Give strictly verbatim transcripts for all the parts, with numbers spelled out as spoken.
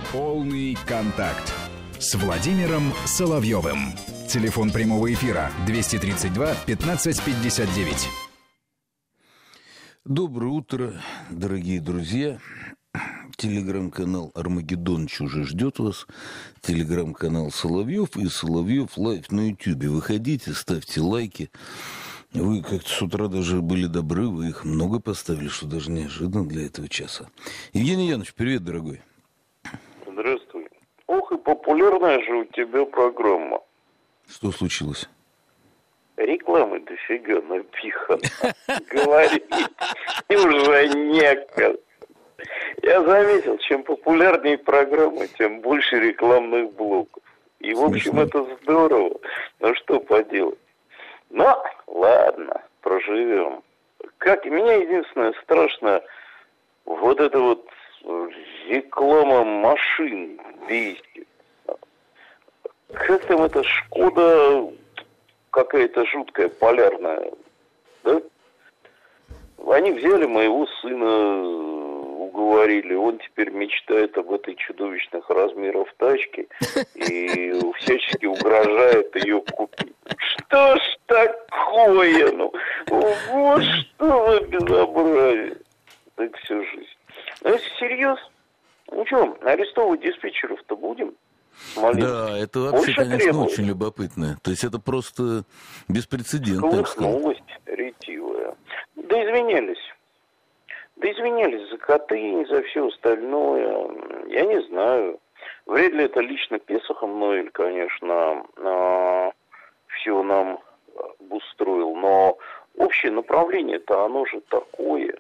Полный контакт с Владимиром Соловьевым. Телефон прямого эфира двести тридцать два пятнадцать пятьдесят девять. Доброе утро, дорогие друзья. Телеграм-канал «Армагеддоныч» уже ждет вас. Телеграм-канал Соловьев и Соловьев Лайв на Ютьюбе. Выходите, ставьте лайки. Вы как-то с утра даже были добры, вы их много поставили, что даже неожиданно для этого часа. Евгений Янович, привет, дорогой. Здравствуй. Ох, и популярная же у тебя программа. Что случилось? Рекламы дофига напихано. Говорить уже некогда. Я заметил, чем популярнее программа, тем больше рекламных блоков. И, в общем, это здорово. Ну, что поделать. Но, ладно, проживем. Как меня единственное страшно, вот это вот реклама машин бесит. Как там эта Шкода какая-то жуткая, полярная, да? Они взяли моего сына, уговорили, он теперь мечтает об этой чудовищных размеров тачке и всячески угрожает ее купить. Что ж такое, ну, вот что за безобразие. Так всю жизнь. Но если серьезно, ну что, арестовывать диспетчеров-то будем? Да, это вообще, больше конечно, требует. очень любопытно. То есть это просто беспрецедентно, я бы сказал. Новость ретивая. Да извинялись. Да извинялись за коты, за все остальное. Я не знаю. Вряд ли это лично Песохом Ноэль, конечно, а, все нам устроил. Но общее направление-то оно же такое.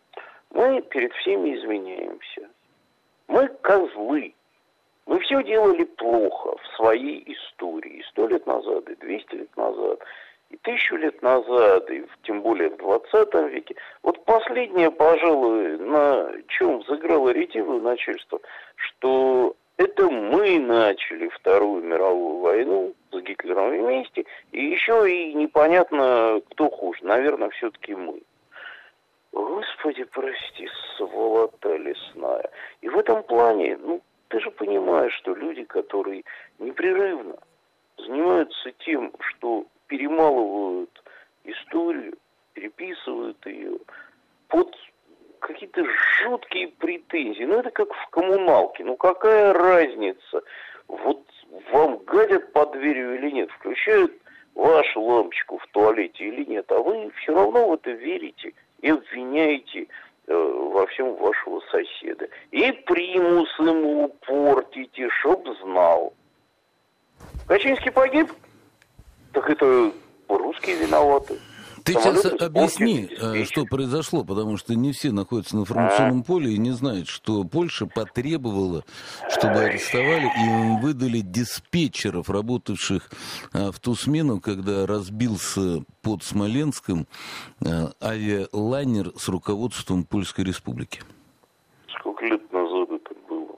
Мы перед всеми извиняемся. Мы козлы. Мы все делали плохо в своей истории. И сто лет назад, и двести лет назад, и тысячу лет назад, и тем более в двадцатом веке. Вот последнее, пожалуй, на чем взыграло ретивое начальство, что это мы начали Вторую мировую войну с Гитлером вместе, и еще и непонятно, кто хуже. Наверное, все-таки мы. Господи, прости, сволота лесная. И в этом плане, ну, ты же понимаешь, что люди, которые непрерывно занимаются тем, что перемалывают историю, переписывают ее под какие-то жуткие претензии. Ну, это как в коммуналке. Ну, какая разница, вот вам гадят под дверью или нет, включают вашу лампочку в туалете или нет, а вы все равно в это верите и обвиняете во всем вашего соседа. И примус ему портите, чтоб знал. Качинский погиб? Так это русские виноваты. Ты сейчас объясни, что произошло, потому что не все находятся на информационном поле и не знают, что Польша потребовала, чтобы арестовали и им выдали диспетчеров, работавших в ту смену, когда разбился под Смоленском авиалайнер с руководством Польской Республики. Сколько лет назад это было?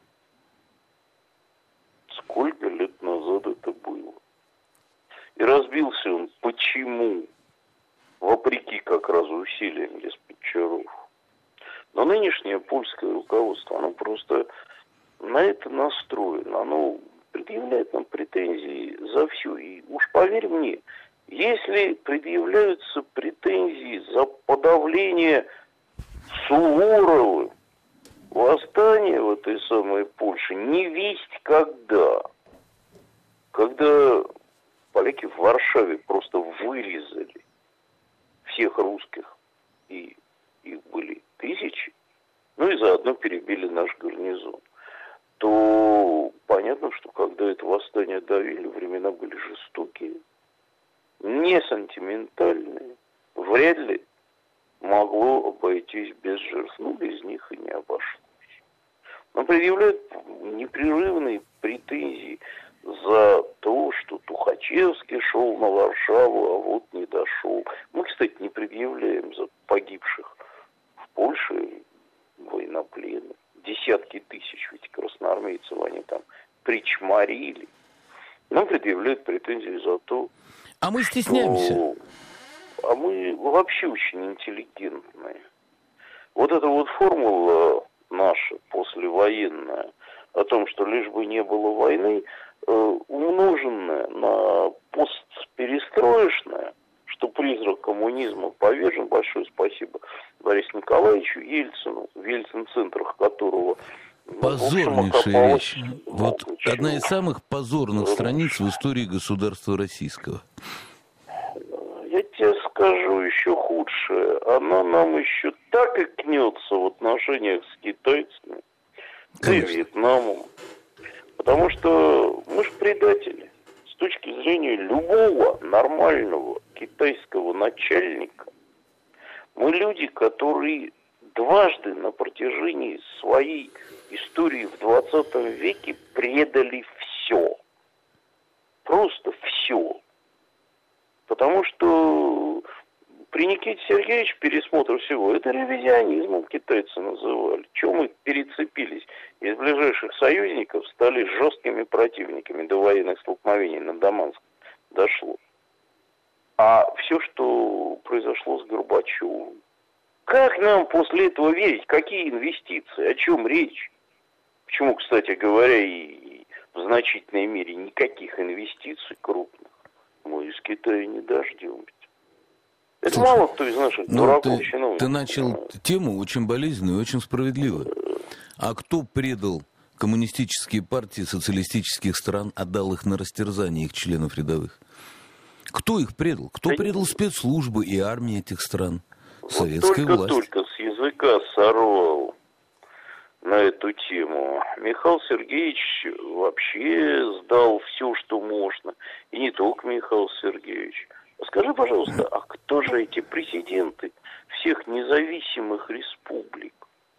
Сколько лет назад это было? И разбился он почему? Вопреки как раз усилиям диспетчеров. Но нынешнее польское руководство, оно просто на это настроено. Оно предъявляет нам претензии за все. И уж поверь мне, если предъявляются претензии за подавление Суворова, восстания в этой самой Польше, не весть когда. Когда поляки в Варшаве просто вырезали всех русских, и их были тысячи, ну и заодно перебили наш гарнизон, то понятно, что когда это восстание давили, времена были жестокие, не сантиментальные, вряд ли могло обойтись без жертв, ну без них и не обошлось. Но предъявляют непрерывные претензии за то, что Тухачевский шел на Варшаву, а вот не дошел. Мы, кстати, не предъявляем за погибших в Польше военнопленных. Десятки тысяч ведь красноармейцев они там причморили. Нам предъявляют претензии за то, а мы стесняемся. что... А мы вообще очень интеллигентные. Вот эта вот формула наша послевоенная о том, что лишь бы не было войны, умноженное на постперестроечное, что призрак коммунизма повержен. Большое спасибо Борису Николаевичу Ельцину, в Ельцин-центрах которого... Позорнейшая вещь. Вот чего. Одна из самых позорных страниц в истории государства российского. Я тебе скажу еще худшее. Она нам еще так и кнется в отношениях с китайцами, да и Вьетнамом. Потому что мы же предатели. С точки зрения любого нормального китайского начальника, мы люди, которые дважды на протяжении своей истории в двадцатом веке предали все. Просто все. Потому что при Никите Сергеевиче пересмотр всего, это ревизионизмом китайцы называли. Чего мы перецепились? Из ближайших союзников стали жесткими противниками, до военных столкновений на Даманск дошло. А все, что произошло с Горбачевым, как нам после этого верить? Какие инвестиции? О чем речь? Почему, кстати говоря, и в значительной мере никаких инвестиций крупных мы из Китая не дождемся. Это Слушай, мало кто из наших ну, дураков чиновников. Ты начал тему очень болезненную и очень справедливую. А кто предал коммунистические партии социалистических стран, отдал их на растерзание, их членов рядовых? Кто их предал? Кто да предал спецслужбы и армии этих стран? Вот Советская только, власть. Только с языка сорвал на эту тему. Михаил Сергеевич вообще сдал все, что можно. И не только Михаил Сергеевич. Скажи, пожалуйста, а кто же эти президенты всех независимых республик,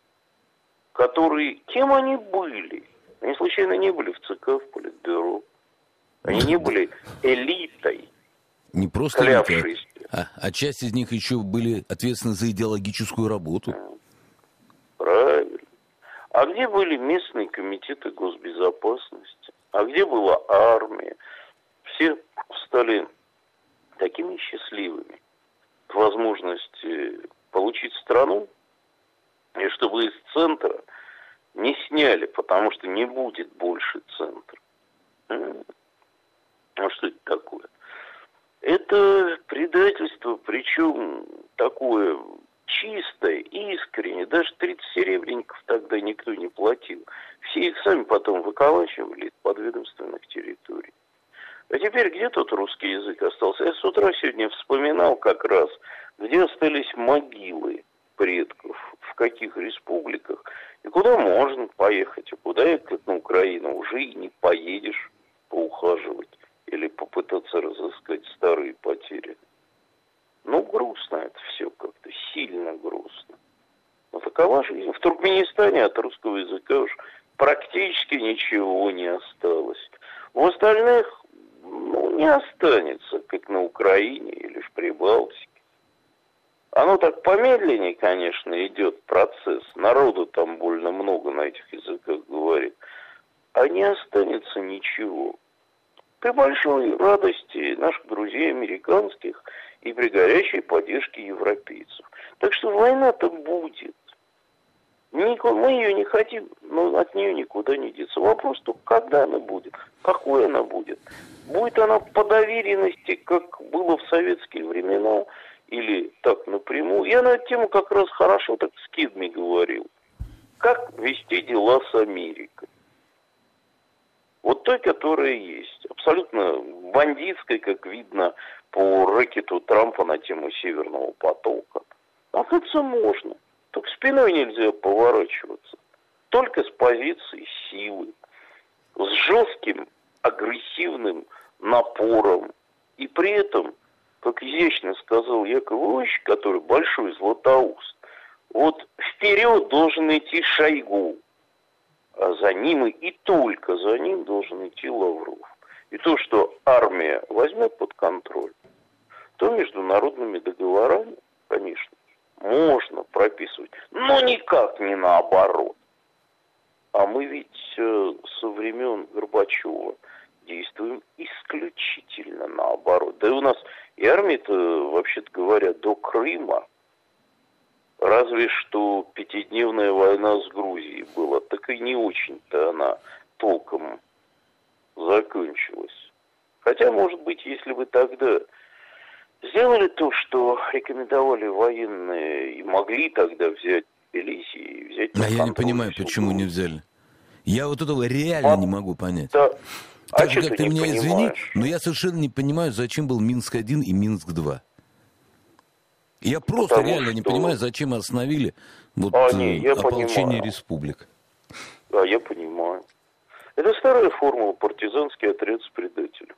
которые, кем они были? Они случайно не были в ЦК, в Политбюро. Они не были элитой. Не просто элитой, а, а часть из них еще были ответственны за идеологическую работу. Правильно. А где были местные комитеты госбезопасности? А где была армия? Все стали такими счастливыми к возможности получить страну, и чтобы из центра не сняли, потому что не будет больше центра. А что это такое? Это предательство, причем такое чистое, искреннее. Даже тридцать серебряников тогда никто не платил. Все их сами потом выколачивали из подведомственных территорий. А теперь где тот русский язык остался? Я с утра сегодня вспоминал как раз, где остались могилы предков, в каких республиках, и куда можно поехать, а куда ехать на Украину уже и не поедешь поухаживать или попытаться разыскать старые потери. Ну, грустно это все как-то, сильно грустно. Но такова жизнь. В Туркменистане от русского языка уж практически ничего не осталось. В остальных ну, не останется, как на Украине или в Прибалтике. Оно так помедленнее, конечно, идет процесс. Народу там больно много на этих языках говорит. А не останется ничего. При большой радости наших друзей американских и при горячей поддержке европейцев. Так что война-то будет. Мы ее не хотим, но от нее никуда не деться. Вопрос только, когда она будет, какой она будет. Будет она по доверенности, как было в советские времена, или так напрямую. Я на эту тему как раз хорошо так с Кидми говорил. Как вести дела с Америкой? Вот той, которая есть. Абсолютно бандитской, как видно по рэкету Трампа на тему Северного потока. Оказывается, можно. Только спиной нельзя поворачиваться. Только с позиции силы. С жестким, агрессивным напором. И при этом, как изящно сказал Яков Иванович, который большой златоуст, вот вперед должен идти Шойгу. А за ним и только за ним должен идти Лавров. И то, что армия возьмет под контроль, то международными договорами, конечно, можно прописывать, но никак не наоборот. А мы ведь э, со времен Горбачева действуем исключительно наоборот. Да и у нас и армия-то, вообще-то говоря, до Крыма, разве что пятидневная война с Грузией была, так и не очень-то она Понимаете, если вы тогда сделали то, что рекомендовали военные, и могли тогда взять Тбилиси и взять... А я не понимаю, почему не взяли. Я вот этого реально а, не могу понять. Да. Так а же, как ты, ты меня понимаешь? Извини, но я совершенно не понимаю, зачем был Минск один и Минск два. Я просто Потому реально что... не понимаю, зачем остановили вот, а, не, я ополчение понимаю. Республик. Да, я понимаю. Это старая формула, партизанский отряд с предателем.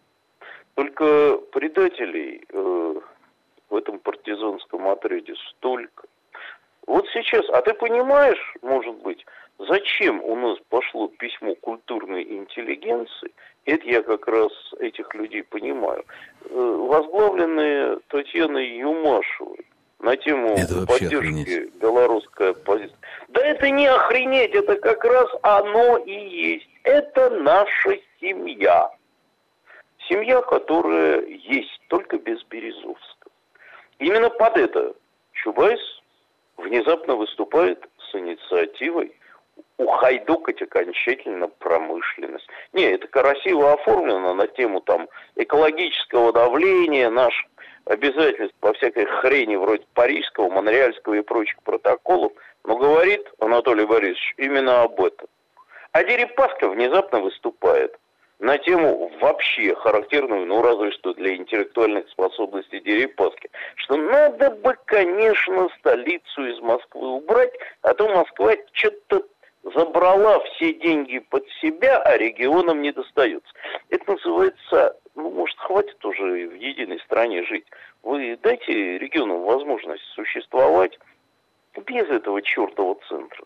Только предателей э, в этом партизанском отряде столько. Вот сейчас, а ты понимаешь, может быть, зачем у нас пошло письмо культурной интеллигенции? Это я как раз этих людей понимаю. Возглавленные Татьяной Юмашевой на тему поддержки белорусской оппозиции. Да это не охренеть, это как раз оно и есть. Это наша семья. Семья, которая есть, только без Березовского. Именно под это Чубайс внезапно выступает с инициативой ухайдокать окончательно промышленность. Не, это красиво оформлено на тему там экологического давления, наших обязательств по всякой хрени вроде Парижского, Монреальского и прочих протоколов, но говорит Анатолий Борисович именно об этом. А Дерипаска внезапно выступает на тему вообще характерную, ну разве что для интеллектуальных способностей Дерипаски, что надо бы, конечно, столицу из Москвы убрать, а то Москва что-то забрала все деньги под себя, а регионам не достается. Это называется, ну, может, хватит уже в единой стране жить. Вы дайте регионам возможность существовать без этого чертова центра.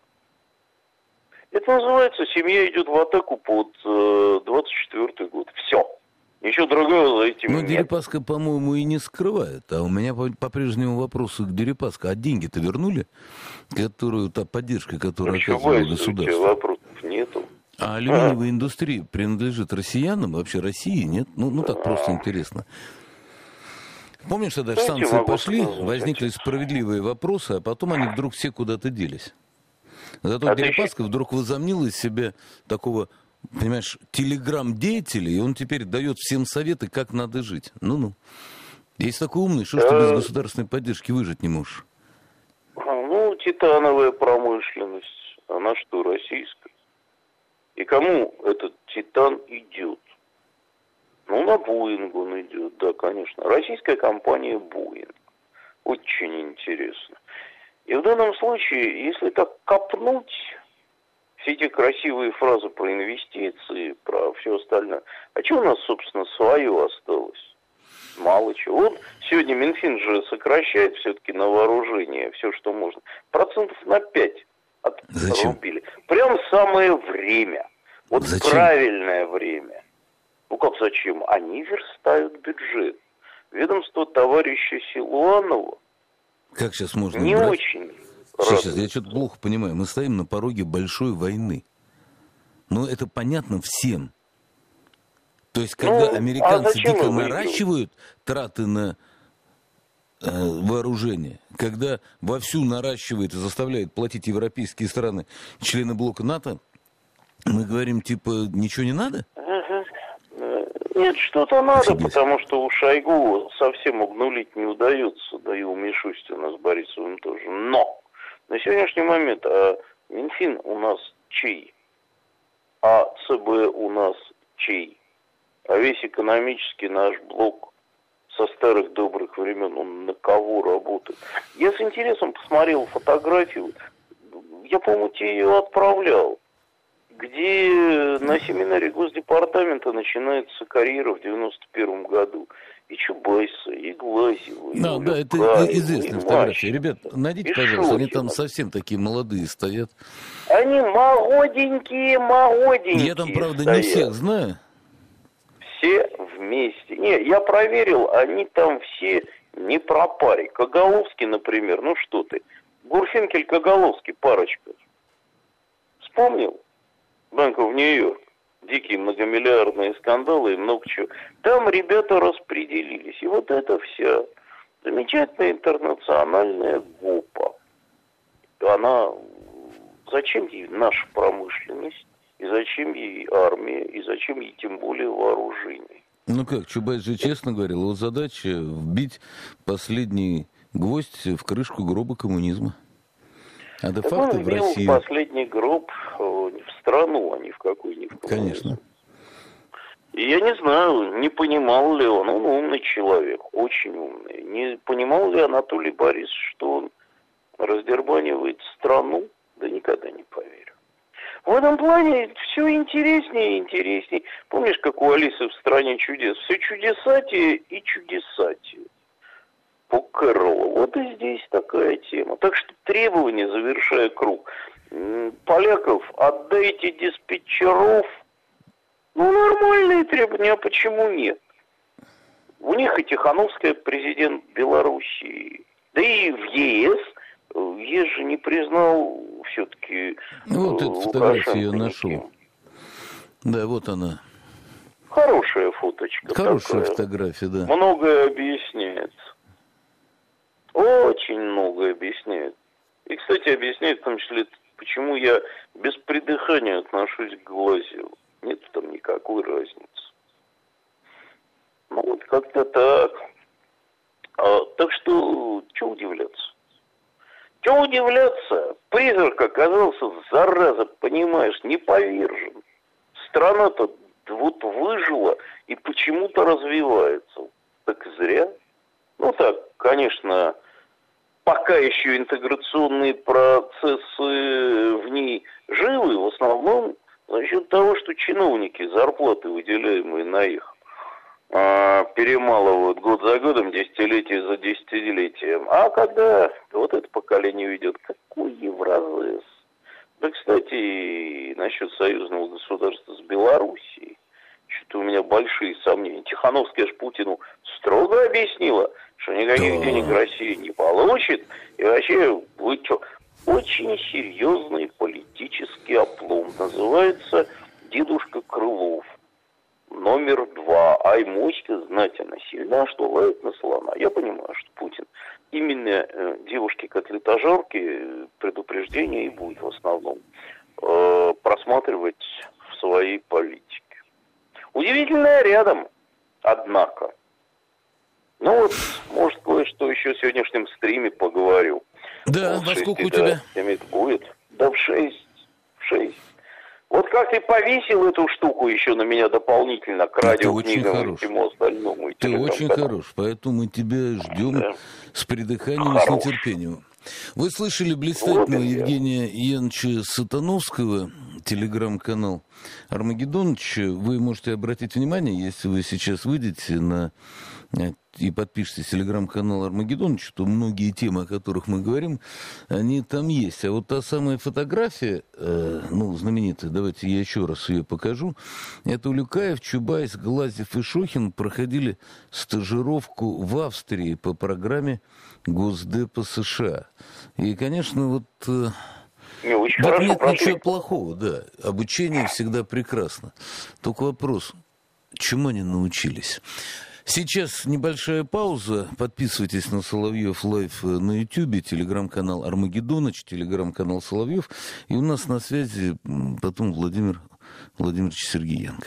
Это называется, семья идет в атаку под э, двадцать четвёртый год. Все. Ничего другого за этим нет. Ну, Дерипаска, по-моему, и не скрывает. А у меня по-прежнему вопросы к Дерипаске. А деньги-то вернули? Которую, та поддержка, которую оказывало государство. Вопросов нету. А алюминиевая а. индустрия принадлежит россиянам? Вообще России нет? Ну, ну так а. просто интересно. Помнишь, когда же санкции пошли, возникли справедливые вопросы, а потом они вдруг все куда-то делись. Зато а Дерипаска вдруг возомнил из себя такого, понимаешь, телеграм-деятеля, и он теперь дает всем советы, как надо жить. Ну-ну. Есть такой умный, что ж ты без государственной поддержки выжить не можешь? Ну, титановая промышленность, она что, российская? И кому этот титан идет? Ну, на Боинг он идет, да, конечно. Российская компания Боинг. Очень интересно. И в данном случае, если так копнуть, все эти красивые фразы про инвестиции, про все остальное, а что у нас, собственно, свое осталось? Мало чего. Вот сегодня Минфин же сокращает все-таки на вооружение все, что можно. Процентов на пять отрубили. Прям самое время. Вот зачем? Правильное время. Ну как зачем? Они верстают бюджет. Ведомство товарища Силуанова как сейчас можно не брать? Очень. Сейчас, сейчас, я что-то плохо понимаю. Мы стоим на пороге большой войны. Но это понятно всем. То есть, когда ну, американцы а дико наращивают траты на э, вооружение, когда вовсю наращивает и заставляет платить европейские страны, члены блока НАТО, мы говорим, типа, ничего не надо? Нет, что-то надо, офигеть. Потому что у Шойгу совсем обнулить не удается, да и у Мишустина с Борисовым тоже. Но на сегодняшний момент а Минфин у нас чей? А ЦБ у нас чей? А весь экономический наш блок со старых добрых времен, он на кого работает? Я с интересом посмотрел фотографию, я, по-моему, тебе ее отправлял, где на семинаре Госдепартамента начинается карьера в девяносто первом году. И Чубайса, и Глазева, и да, Улюка, да, это известная фотография. Ребят, найдите, пожалуйста, Шутина. Они там совсем такие молодые стоят. Они молоденькие, молоденькие. Я там, правда, стоят. Не всех знаю. Все вместе. Не, я проверил, они там все не про паре. Коголовский, например, ну что ты. Гурфинкель, Коголовский, парочка. Вспомнил? Банк в Нью-Йорк. Дикие многомиллиардные скандалы и много чего. Там ребята распределились. И вот это вся замечательная интернациональная ГОПа. Она... Зачем ей наша промышленность? И зачем ей армия? И зачем ей тем более вооружение? Ну как, Чубайс же честно говорил, его задача вбить последний гвоздь в крышку гроба коммунизма. А это так факты он в вбил России. последний гроб в страну, а не в какой-нибудь коммунизм. Конечно. И я не знаю, не понимал ли он, он умный человек, очень умный. Не понимал ли Анатолий Борисович, что он раздербанивает страну? Да никогда не поверю. В этом плане все интереснее и интереснее. Помнишь, как у Алисы в «Стране чудес»? Все чудесатее и чудесатее. По Кэрроллу. Вот и здесь такая тема. Так что требования, завершая круг. Поляков, отдайте диспетчеров. Ну, нормальные требования, а почему нет? У них и Тихановская президент Белоруссии. Да и в ЕС. ЕС же не признал все-таки вот эту фотографию я нашел. Да, вот она. Хорошая фоточка. Хорошая такая. фотография, да. Многое объясняет. Очень многое объясняет. И, кстати, объясняет в том числе, почему я без придыхания отношусь к Глазьеву. Нет там никакой разницы. Ну, вот как-то так. А, так что, что удивляться? Чего удивляться? Призрак оказался, зараза, понимаешь, не повержен. Страна-то вот выжила и почему-то развивается. Так зря. Ну так, конечно, пока еще интеграционные процессы в ней живы, в основном за счет того, что чиновники, зарплаты, выделяемые на их, перемалывают год за годом, десятилетие за десятилетием. А когда вот это поколение уйдет, какой Евразес? Да, кстати, и насчет союзного государства с Белоруссией, что-то у меня большие сомнения. Тихановская ж Путину строго объяснила, что никаких да. денег Россия не получит. И вообще, вы что, очень серьезный политический облом. Называется «Дедушка Крылов». Номер два. Ай, моська знать она сильна, что лает на слона. Я понимаю, что Путин именно э, девушки-котлетожарки предупреждения и будет в основном э, просматривать в своей политике. Удивительное рядом, однако. Ну вот, может, кое-что еще в сегодняшнем стриме поговорю. Да, вот во шесть, сколько у да, тебя? семь будет. Да в шесть. В шесть. Вот как ты повесил эту штуку еще на меня дополнительно к радиокнигам и всему остальному. И ты очень хорош, поэтому мы тебя ждем да. с придыханием хорош. И с нетерпением. Вы слышали блистательного вот Евгения Яновича Сатановского, телеграм-канал Армагеддоныч. Вы можете обратить внимание, если вы сейчас выйдете на и подпишитесь телеграм-канал Армагеддоныч, то многие темы, о которых мы говорим, они там есть. А вот та самая фотография, э, ну, знаменитая, давайте я еще раз ее покажу. Это Улюкаев, Чубайс, Глазьев и Шохин проходили стажировку в Австрии по программе Госдепа США. И, конечно, вот... Э, Не, очень вот хорошо нет прошли. Ничего плохого, да. Обучение всегда прекрасно. Только вопрос, чему они научились? Сейчас небольшая пауза. Подписывайтесь на Соловьев Лайв на Ютьюбе, телеграм-канал Армагеддоныч, телеграм-канал Соловьев. И у нас на связи потом Владимир Владимирович Сергеенко.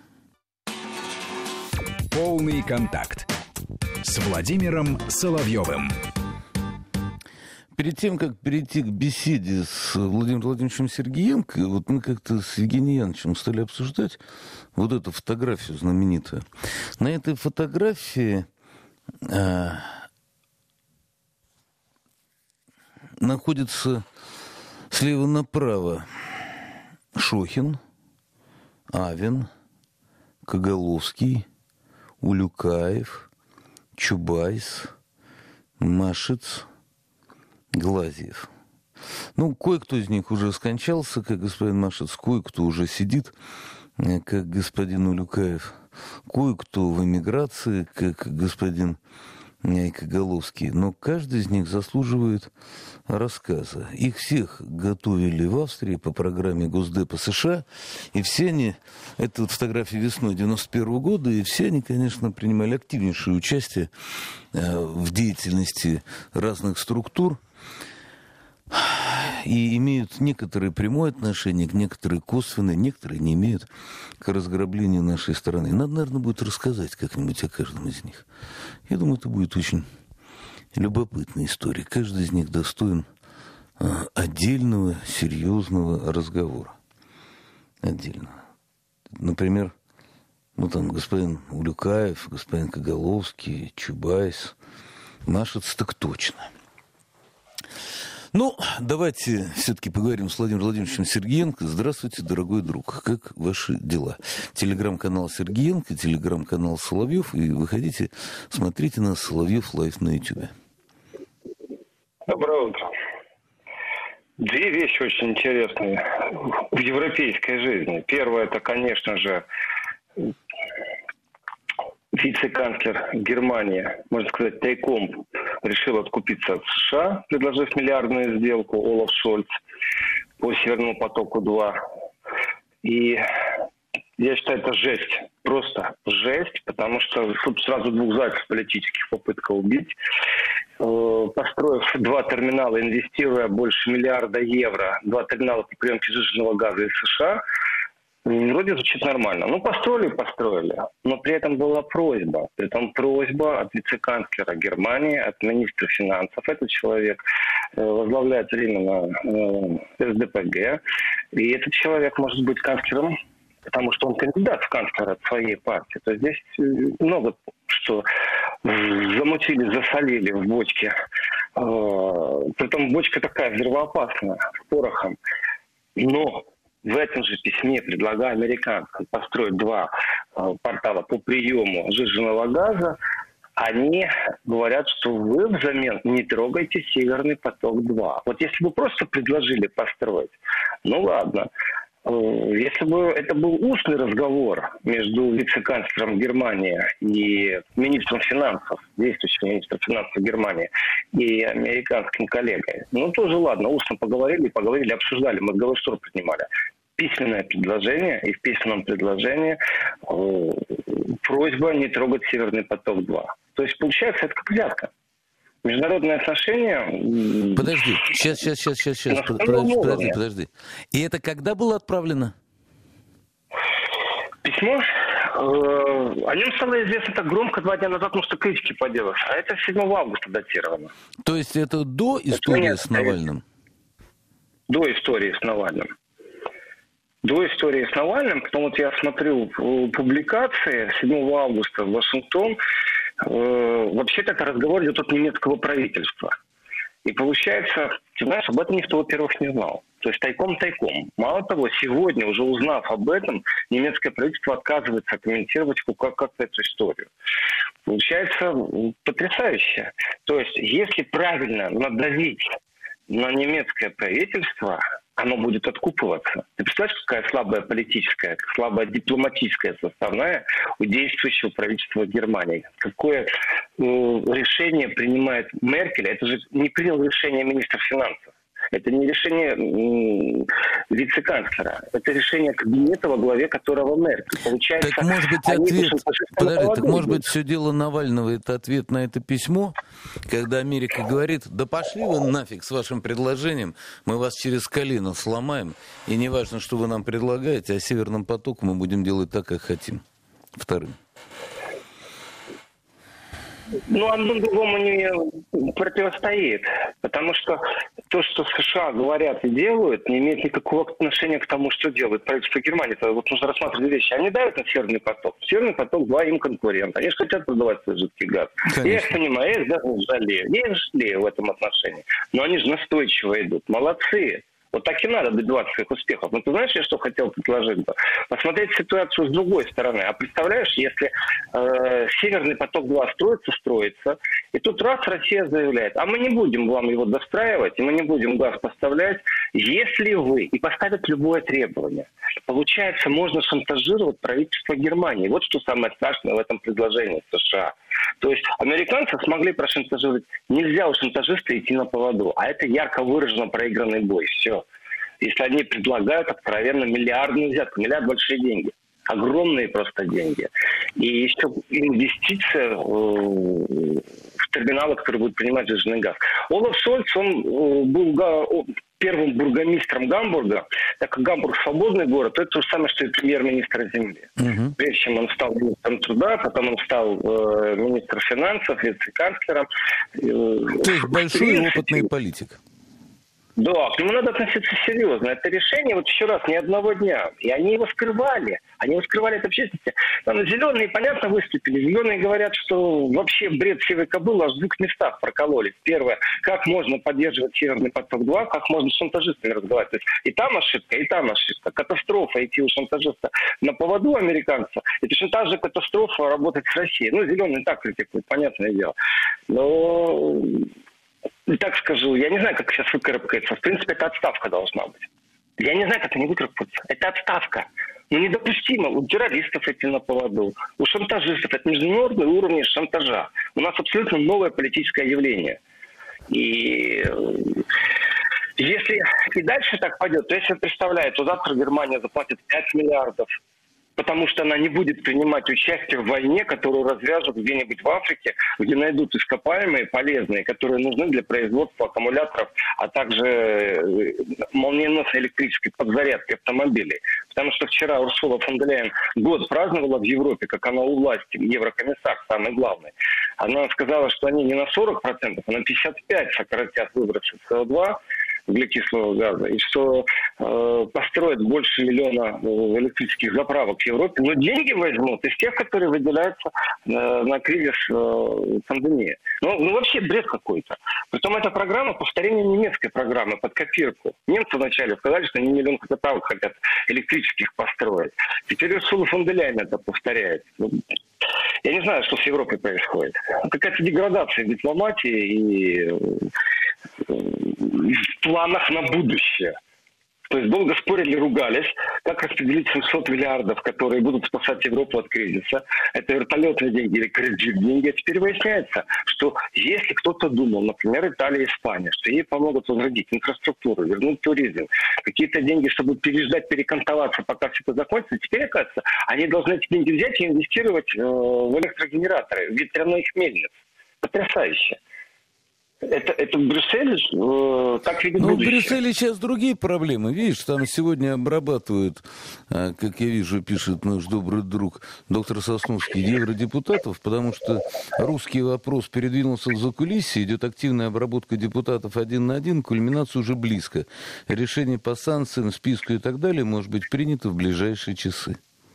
Полный контакт с Владимиром Соловьевым. Перед тем, как перейти к беседе с Владимиром Владимировичем Сергеенко, вот мы как-то с Евгением Яновичем стали обсуждать вот эту фотографию знаменитую. На этой фотографии а, находится слева направо Шохин, Авен, Коголовский, Улюкаев, Чубайс, Машиц, Глазьев. Ну, кое-кто из них уже скончался, как господин Машиц, кое-кто уже сидит, как господин Улюкаев, кое-кто в эмиграции, как господин Коголовский. Но каждый из них заслуживает рассказа. Их всех готовили в Австрии по программе Госдепа США, и все они, это вот фотография весной девяносто первого года, и все они, конечно, принимали активнейшее участие в деятельности разных структур. и имеют некоторые прямое отношение, некоторые косвенные, некоторые не имеют к разграблению нашей страны. Надо, наверное, будет рассказать как-нибудь о каждом из них. Я думаю, это будет очень любопытная история. Каждый из них достоин отдельного, серьезного разговора. Отдельного. Например, ну там господин Улюкаев, господин Коголовский, Чубайс. Наши-то так точно. Ну, давайте все-таки поговорим с Владимиром Владимировичем Сергеенко. Здравствуйте, дорогой друг. Как ваши дела? Телеграм-канал Сергеенко, телеграм-канал Соловьев. И выходите, смотрите нас, Соловьев Лайф на Ютубе. Доброе утро. Две вещи очень интересные в европейской жизни. Первое, это, конечно же, вице-канцлер Германии, можно сказать, тайком решил откупиться от США, предложив миллиардную сделку, Олаф Шольц, по Северному потоку-два. И я считаю, это жесть. Просто жесть, потому что тут сразу двух зайцев политических попытка убить. Построив два терминала, инвестируя больше миллиарда евро, два терминала по приемке сжиженного газа из США, вроде звучит нормально. Ну, построили, построили. Но при этом была просьба. При этом просьба от вице-канцлера Германии, от министра финансов. Этот человек возглавляет временно эс дэ пэ гэ. И этот человек может быть канцлером, потому что он кандидат в канцлера от своей партии. То есть здесь много что замутили, засолили в бочке. Притом бочка такая взрывоопасная, с порохом. Но в этом же письме, предлагая американцам построить два э, портала по приему сжиженного газа, они говорят, что вы взамен не трогайте Северный поток-два. Вот если бы просто предложили построить, ну ладно. Э, если бы это был устный разговор между вице-канцлером Германии и министром финансов, действующим министром финансов Германии, и американским коллегой, ну тоже ладно, устно поговорили, поговорили, обсуждали, мозговой штурм принимали. Письменное предложение, и в письменном предложении э, просьба не трогать Северный поток-два. То есть, получается, это как взятка. Международные отношения... Подожди, сейчас, сейчас, сейчас, сейчас, сейчас. Подожди, подожди, подожди. И это когда было отправлено? Письмо? Э, о нем стало известно так громко два дня назад, потому что критики поделали. А это седьмого августа датировано. То есть это до истории с Навальным? До истории с Навальным. До истории с Навальным, потом вот я смотрел публикации седьмого августа в Вашингтон, э, вообще-то это разговор идет от немецкого правительства. И получается, ты знаешь, об этом никто, во-первых, не знал. То есть тайком-тайком. Мало того, сегодня, уже узнав об этом, немецкое правительство отказывается комментировать как-то эту историю. Получается потрясающе. То есть если правильно надавить на немецкое правительство, оно будет откупываться. Ты представляешь, какая слабая политическая, слабая дипломатическая составная у действующего правительства Германии? Какое э, решение принимает Меркель? Это же не принял решение министра финансов. Это не решение м- вице-канцлера. Это решение кабинета, во главе которого Меркель. Получается, так может быть ответ... Подожди, так может быть все дело Навального, это ответ на это письмо, когда Америка говорит, да пошли вы нафиг с вашим предложением, мы вас через колено сломаем, и не важно, что вы нам предлагаете, а Северным потоком мы будем делать так, как хотим. Вторым. Ну, одно другому не противостоит, потому что то, что США говорят и делают, не имеет никакого отношения к тому, что делает правительство Германии. Это вот нужно рассматривать вещи. Они давят на Северный поток. Северный поток-два им конкурент. Они же хотят продавать свой жидкий газ. Конечно. Я их понимаю, я их даже не жалею. Я их жалею в этом отношении. Но они же настойчиво идут. Молодцы. Вот так и надо добиваться своих успехов. Но ты знаешь, я что хотел предложить? Посмотреть ситуацию с другой стороны. А представляешь, если э, Северный поток-два строится, строится, и тут раз Россия заявляет, а мы не будем вам его достраивать, и мы не будем газ поставлять, если вы, и поставят любое требование. Получается, можно шантажировать правительство Германии. Вот что самое страшное в этом предложении США. То есть американцы смогли прошантажировать. Нельзя у шантажиста идти на поводу. А это ярко выраженно проигранный бой. Все. Если они предлагают откровенно миллиардную взятку. Миллиард — большие деньги. Огромные просто деньги. И еще инвестиция в терминалы, которые будут принимать сжиженный газ. Олаф Шольц, он был первым бургомистром Гамбурга, так как Гамбург свободный город, то это то же самое, что и премьер-министр земли. Uh-huh. Прежде чем он стал министром труда, потом он стал э, министром финансов, вице-канцлером. Э, то есть большой и опытный политик. Да, к нему надо относиться серьезно. Это решение, вот еще раз, ни одного дня. И они его скрывали. Они его скрывали от общественности. Там зеленые, понятно, выступили. Зеленые говорят, что вообще бред сивой кобылы аж в двух местах прокололись. Первое, как можно поддерживать Северный поток-два, как можно с шантажистами разговаривать. То есть и там ошибка, и там ошибка. Катастрофа идти у шантажиста на поводу американца. И точно так же катастрофа работать с Россией. Ну, зеленые так критикуют, понятное дело. Но... Так скажу, я не знаю, как сейчас выкарабкается. В принципе, это отставка должна быть. Я не знаю, как они выкарабкаются. Это отставка. Ну, недопустимо. У террористов идти на поводу, у шантажистов. Это международный уровень шантажа. У нас абсолютно новое политическое явление. И если и дальше так пойдет, то если представляет, то завтра Германия заплатит пять миллиардов, потому что она не будет принимать участие в войне, которую развяжут где-нибудь в Африке, где найдут ископаемые, полезные, которые нужны для производства аккумуляторов, а также молниеносной электрической подзарядки автомобилей. Потому что вчера Урсула фон дер Ляйен год праздновала в Европе, как она у власти, еврокомиссар, самый главный. Она сказала, что они не на сорок процентов, а на пятьдесят пять процентов сократят выбросы С О два, углекислого газа, и что э, построят больше миллиона э, электрических заправок в Европе, но деньги возьмут из тех, которые выделяются э, на кризис э, пандемии. Ну, ну, вообще бред какой-то. Притом эта программа повторение немецкой программы под копирку. Немцы вначале сказали, что они миллион заправок хотят электрических построить. Теперь Урсула фон дер Ляйен это повторяет. Я не знаю, что с Европой происходит. Какая-то деградация в дипломатии и в планах на будущее. То есть долго спорили, ругались, как распределить семьсот миллиардов, которые будут спасать Европу от кризиса. Это вертолетные деньги или кредит деньги. А теперь выясняется, что если кто-то думал, например, Италия и Испания, что ей помогут возродить инфраструктуру, вернуть туризм, какие-то деньги, чтобы переждать, перекантоваться, пока все это закончится, теперь, оказывается, они должны эти деньги взять и инвестировать э, в электрогенераторы, в ветряных мельниц. Потрясающе. Это, это Брюссель э, так видит Ну, будущее. в Брюсселе сейчас другие проблемы. Видишь, там сегодня обрабатывают, как я вижу, пишет наш добрый друг доктор Сосновский, евродепутатов, потому что русский вопрос передвинулся в закулисье, идет активная обработка депутатов один на один, кульминация уже близко. Решение по санкциям, списку и так далее может быть принято в ближайшие часы.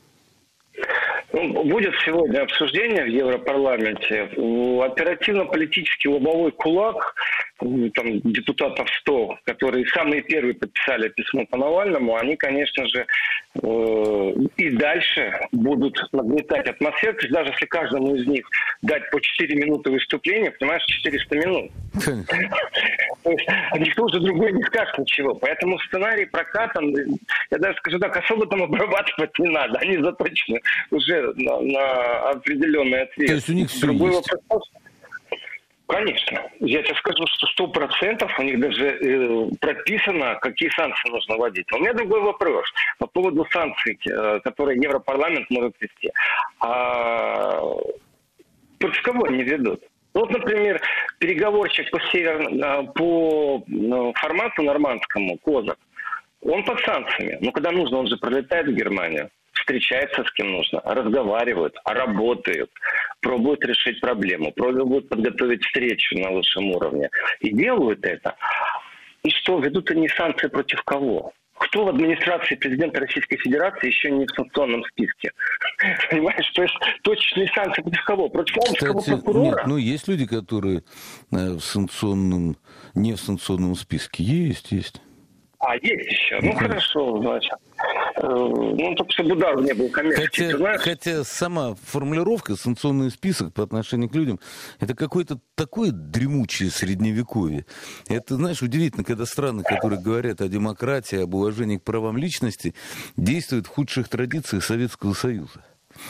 Будет сегодня обсуждение в Европарламенте. Оперативно-политический лобовой кулак, там, депутатов сто, которые самые первые подписали письмо по Навальному, они, конечно же, э, и дальше будут нагнетать атмосферу. То есть даже если каждому из них дать по четыре минуты выступления, понимаешь, четыреста минут. То есть никто уже другой не скажет ничего. Поэтому сценарий прокатан, я даже скажу так, особо там обрабатывать не надо. Они заточены уже на, на определенный ответ. То есть у них все Другой есть? вопрос. Конечно. Я тебе скажу, что сто процентов у них даже э, прописано, какие санкции нужно вводить. Но у меня другой вопрос по поводу санкций, э, которые Европарламент может ввести. А против кого они ведут? Вот, например, переговорщик по, север... по формату нормандскому, Козак, он под санкциями. Но когда нужно, он же пролетает в Германию, встречается с кем нужно, разговаривают, работают, пробуют решить проблему, пробуют подготовить встречу на высшем уровне. И делают это. И что, ведут они санкции против кого? Кто в администрации президента Российской Федерации еще не в санкционном списке? Понимаешь, то есть точечные санкции против кого? Против омского прокурора? Нет, ну, есть люди, которые в санкционном, не в санкционном списке. Есть, есть. А, есть еще. Ну, хорошо, значит. Ну, только чтобы удар не был коммерческий. Хотя, хотя сама формулировка, санкционный список по отношению к людям, это какое-то такое дремучее средневековье. Это, знаешь, удивительно, когда страны, которые говорят о демократии, об уважении к правам личности, действуют в худших традициях Советского Союза.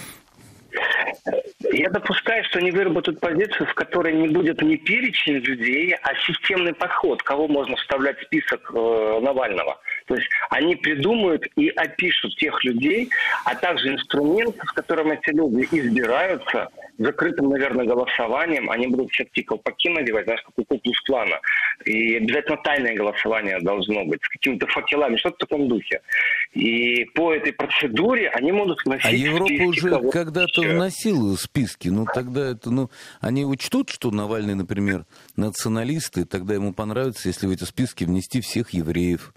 Я допускаю, что они выработают позицию, в которой не будет не перечень людей, а системный подход, кого можно вставлять в список э, Навального. То есть они придумают и опишут тех людей, а также инструменты, с которыми эти люди избираются закрытым, наверное, голосованием. Они будут все эти колпаки надевать, знаешь, как у Ку-клукс-клана. И обязательно тайное голосование должно быть с какими-то факелами, что-то в таком духе. И по этой процедуре они могут вносить... А Европа уже кого-то когда-то еще. вносила списки. Ну, тогда это, ну, они учтут, что Навальный, например, националисты, тогда ему понравится, если в эти списки внести всех евреев.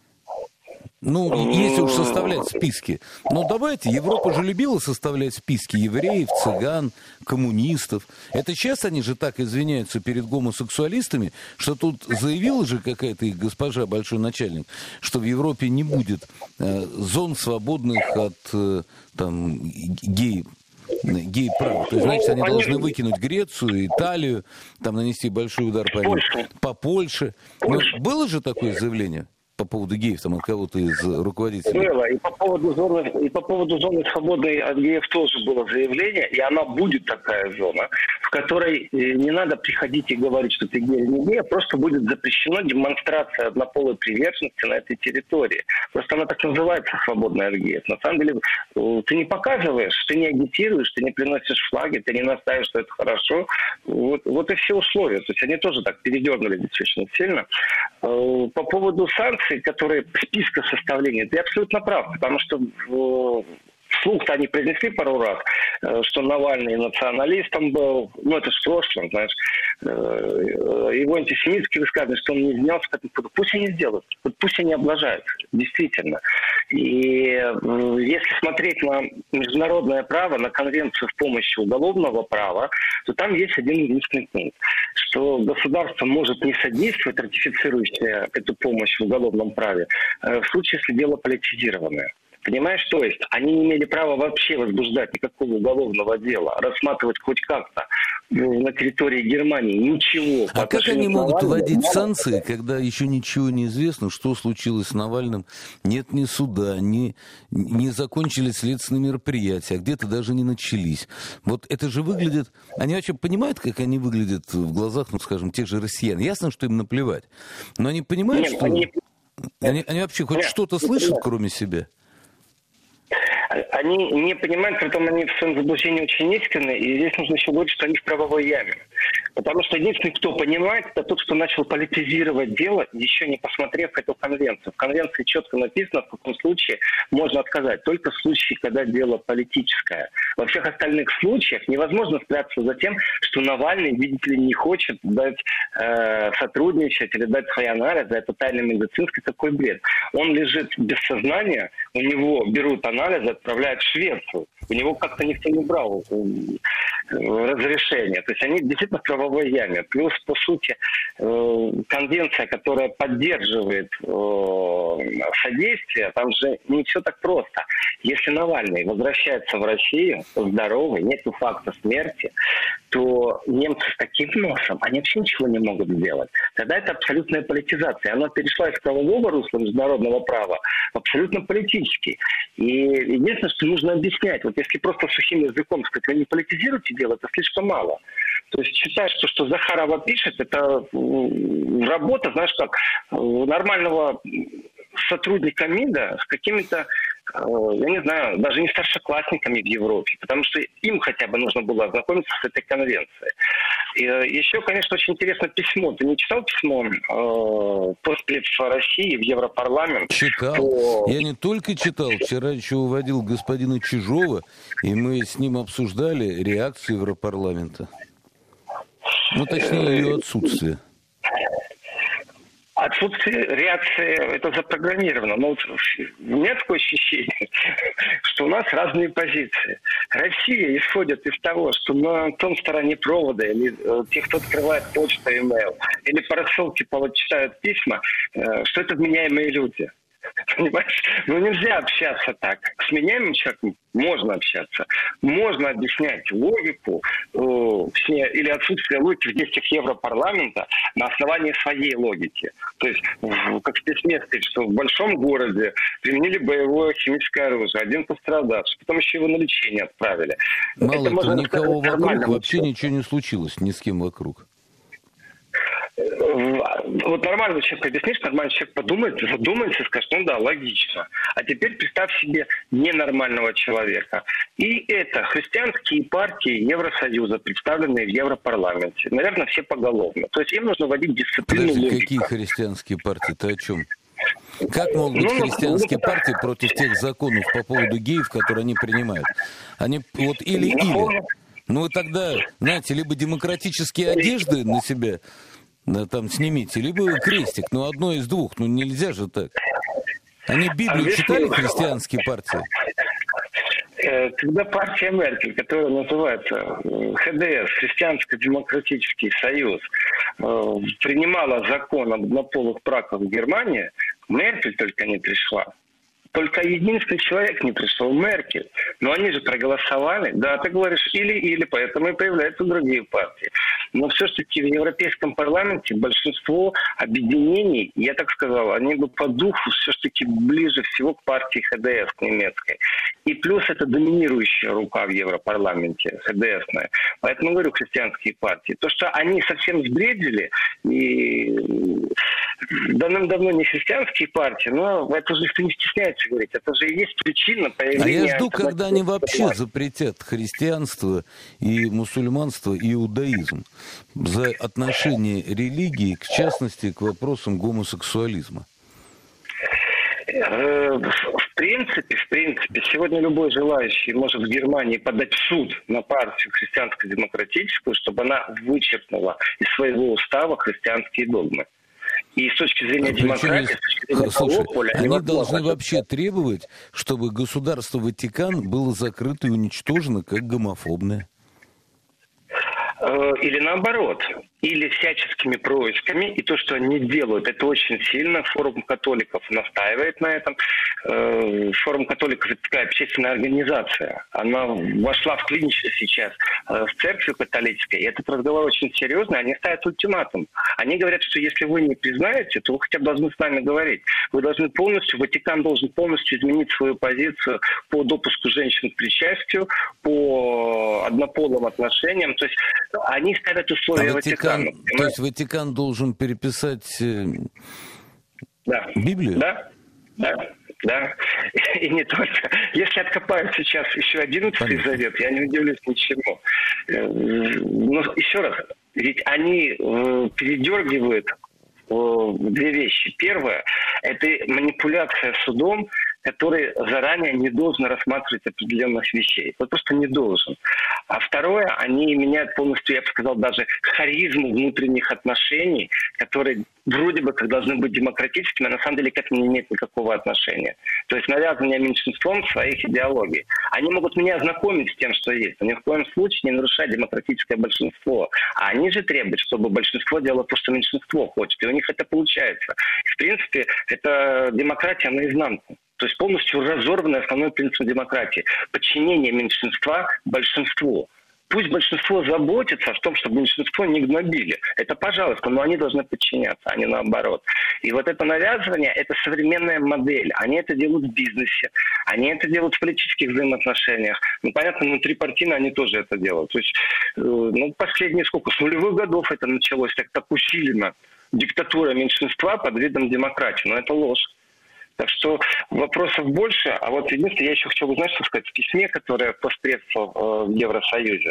Ну, если уж составлять списки. Но давайте, Европа же любила составлять списки евреев, цыган, коммунистов. Это сейчас они же так извиняются перед гомосексуалистами, что тут заявила же какая-то их госпожа, большой начальник, что в Европе не будет э, зон, свободных от э, там, гей гей-права. То есть, значит, они должны выкинуть Грецию, Италию, там нанести большой удар по, по Польше. Но было же такое заявление по поводу геев, там, от кого-то из руководителей? Было. И по поводу зоны, и по поводу зоны свободной от геев тоже было заявление, и она будет такая зона, в которой не надо приходить и говорить, что ты гей или не гей, а просто будет запрещена демонстрация однополой приверженности на этой территории. Просто она так называется, свободная от геев. На самом деле, ты не показываешь, ты не агитируешь, ты не приносишь флаги, ты не настаиваешь, что это хорошо. Вот, вот и все условия. То есть они тоже так передернули достаточно сильно. По поводу санкций, которые списка составления, ты абсолютно прав, потому что вслух-то они произнесли пару раз, что Навальный националистом был, ну это же в прошлом, знаешь, его антисемитские высказывания, что он не изменялся, пусть они сделают, пусть они облажаются, действительно. И если смотреть на международное право, на конвенцию в помощи уголовного права, то там есть один единственный пункт, что государство может не содействовать, ратифицирующее эту помощь в уголовном праве, в случае, если дело политизированное. Понимаешь, то есть они не имели права вообще возбуждать никакого уголовного дела, рассматривать хоть как-то на территории Германии ничего. А как они могут вводить санкции, когда еще ничего не известно, что случилось с Навальным? Нет ни суда, ни, не закончились следственные мероприятия, а где-то даже не начались. Вот это же выглядит... Они вообще понимают, как они выглядят в глазах, ну, скажем, тех же россиян? Ясно, что им наплевать. Но они понимают, Нет, что... Они... Они, они вообще хоть Нет, что-то слышат, кроме себя? Они не понимают, при этом они в своем заблуждении очень искренны, и здесь нужно еще говорить, что они в правовой яме. Потому что единственный, кто понимает, это тот, кто начал политизировать дело, еще не посмотрев эту конвенцию. В конвенции четко написано, в каком случае можно отказать. Только в случае, когда дело политическое. Во всех остальных случаях невозможно спрятаться за тем, что Навальный, видите ли, не хочет дать э, сотрудничать или дать свои анализы. Это тайна медицинская, такой бред. Он лежит без сознания, у него берут анализы, отправляют в Швецию. У него как-то никто не брал разрешение. То есть они действительно в правовой яме. Плюс, по сути, конвенция, которая поддерживает содействие, там же не все так просто. Если Навальный возвращается в Россию здоровый, нет факта смерти, то немцы с таким носом, они вообще ничего не могут сделать. Тогда это абсолютная политизация. Она перешла из правового русла международного права в абсолютно политический. И единственное, что нужно объяснять, вот если просто сухим языком сказать, вы не политизируете дело, это слишком мало. То есть считаешь, что, что Захарова пишет, это работа, знаешь, как нормального сотрудника МИДа с какими-то, я не знаю, даже не старшеклассниками в Европе, потому что им хотя бы нужно было ознакомиться с этой конвенцией. И еще, конечно, очень интересно письмо. Ты не читал письмо э, постпред России в Европарламент? Читал. То... Я не только читал, вчера еще уводил господина Чижова, и мы с ним обсуждали реакцию Европарламента. Ну, точнее, ее отсутствие. Отсутствие реакции, это запрограммировано. Но вот у меня такое ощущение, что у нас разные позиции. Россия исходит из того, что на том стороне провода, или э, те, кто открывает почту, имейл, или по рассылке читают письма, э, что это вменяемые люди. Понимаешь? Ну нельзя общаться так. С меняемым человеком можно общаться. Можно объяснять логику э, или отсутствие логики в действиях Европарламента на основании своей логики. То есть, в, как в письме сказать, что в большом городе применили боевое химическое оружие, один пострадавший, потом еще его на лечение отправили. Мало того, никого вокруг вообще ничего не случилось, ни с кем вокруг. Вот нормальный человек объяснишь, нормальный человек подумает, задумается и скажет, ну да, логично. А теперь представь себе ненормального человека. И это христианские партии Евросоюза, представленные в Европарламенте. Наверное, все поголовно. То есть им нужно вводить дисциплину. Подожди, логику. какие христианские партии? Ты о чем? Как могут быть Ну, христианские ну, партии против тех законов по поводу геев, которые они принимают? Они вот или-или. Ну, Ну, тогда, знаете, либо демократические одежды на себя да, там снимите, либо крестик. Ну, одно из двух. Ну, нельзя же так. Они Библию читали, христианские партии? Когда партия Меркель, которая называется ха дэ эс, Христианско-демократический союз, принимала закон об однополых браках в Германии, Меркель только не пришла. Только единственный человек не пришел, Меркель. Но они же проголосовали. Да, ты говоришь или-или, поэтому и появляются другие партии. Но все-таки в Европейском парламенте большинство объединений, я так сказал, они бы по духу все-таки ближе всего к партии ха дэ эс, к немецкой. И плюс это доминирующая рука в Европарламенте, ха дэ эсная. Поэтому говорю, христианские партии. То, что они совсем сбредили, и давным-давно не христианские партии, но это же никто не стесняется говорить. Это же и есть причина появления... А я жду, когда они вообще запретят христианство и мусульманство и иудаизм за отношение религии, в частности, к вопросам гомосексуализма. В принципе, в принципе, сегодня любой желающий может в Германии подать в суд на партию христианско-демократическую, чтобы она вычеркнула из своего устава христианские догмы. И с точки зрения демократии, с точки зрения Слушай, поля, они должны вообще требовать, чтобы государство Ватикан было закрыто и уничтожено как гомофобное. Или наоборот. Или всяческими происками. И то, что они делают, это очень сильно. Форум католиков настаивает на этом. Форум католиков – это такая общественная организация. Она вошла в клинч сейчас в церковь католической. И этот разговор очень серьезный. Они ставят ультиматум. Они говорят, что если вы не признаете, то вы хотя бы должны с нами говорить. Вы должны полностью, Ватикан должен полностью изменить свою позицию по допуску женщин к причастию, по однополым отношениям. То есть они ставят условия а Ватикан, Ватикану. То есть Ватикан должен переписать э, да. Библию? Да, да, да. И не только. Если откопают сейчас еще одиннадцатый завет, я не удивлюсь ничему. Но еще раз, ведь они э, передергивают э, две вещи. Первое – это манипуляция судом, который заранее не должен рассматривать определенных вещей. Вот просто не должен. А второе, они меняют полностью, я бы сказал, даже харизму внутренних отношений, которые вроде бы как должны быть демократическими, а на самом деле к этому не имеют никакого отношения. То есть навязывание меньшинством своих идеологий. Они могут меня ознакомить с тем, что есть, но ни в коем случае не нарушать демократическое большинство. А они же требуют, чтобы большинство делало то, что меньшинство хочет. И у них это получается. И, в принципе, это демократия наизнанку. То есть полностью разорванный основной принцип демократии. Подчинение меньшинства большинству. Пусть большинство заботится о том, чтобы меньшинство не гнобили. Это пожалуйста, но они должны подчиняться, а не наоборот. И вот это навязывание – это современная модель. Они это делают в бизнесе, они это делают в политических взаимоотношениях. Ну, понятно, внутрипартийно они тоже это делают. То есть, ну, последние сколько, с нулевых годов это началось так, так усиленно. Диктатура меньшинства под видом демократии. Но это ложь. Так что вопросов больше. А вот единственное, я еще хотел бы, знаешь, что сказать, в письме, которое постпредствовал в Евросоюзе,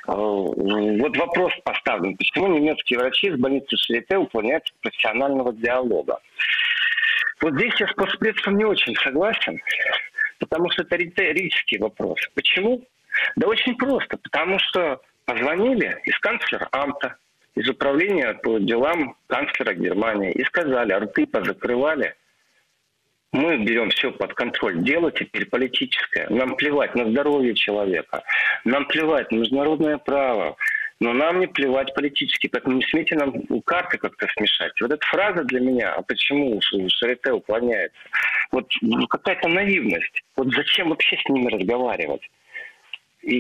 вот вопрос поставлен. Почему немецкие врачи из больницы Шарите уклоняются от профессионального диалога? Вот здесь я с постпредством не очень согласен, потому что это риторический вопрос. Почему? Да очень просто. Потому что позвонили из канцлер-амта, из управления по делам канцлера Германии и сказали, рты позакрывали. Мы берем все под контроль. Дело теперь политическое. Нам плевать на здоровье человека. Нам плевать на международное право. Но нам не плевать политически. Поэтому не смейте нам карты как-то смешать. Вот эта фраза для меня, а почему Шарите уклоняется? Вот какая-то наивность. Вот зачем вообще с ними разговаривать? И,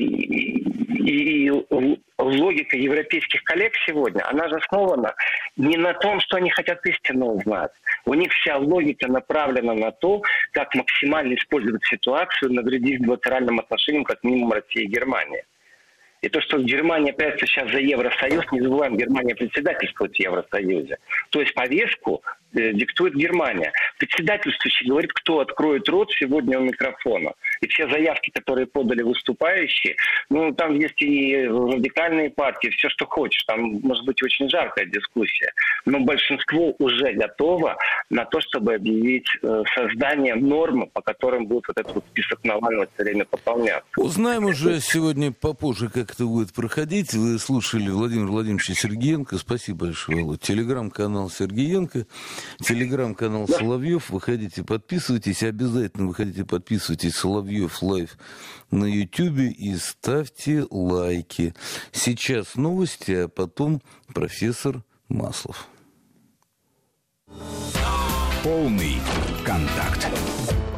и, и логика европейских коллег сегодня, она же основана не на том, что они хотят истину узнать. У них вся логика направлена на то, как максимально использовать ситуацию, навредив двусторонним отношениям, как минимум России и Германии. И то, что Германия прячется сейчас за Евросоюз, не забываем, Германия председательствует в Евросоюзе. То есть повестку э, диктует Германия. Председательствующий говорит, кто откроет рот сегодня у микрофона. И все заявки, которые подали выступающие, ну, там есть и радикальные партии, все, что хочешь. Там может быть очень жаркая дискуссия. Но большинство уже готово на то, чтобы объявить э, создание нормы, по которым будет вот этот вот список Навального все время пополняться. Узнаем уже сегодня попозже, как это будет проходить. Вы слушали Владимира Владимировича Сергеенко. Спасибо большое, Володь. Телеграм-канал Сергеенко, телеграм-канал да. Соловьев. Выходите, подписывайтесь. Обязательно выходите, подписывайтесь. Соловьев лайв на Ютьюбе и ставьте лайки. Сейчас новости, а потом профессор Маслов. Полный контакт.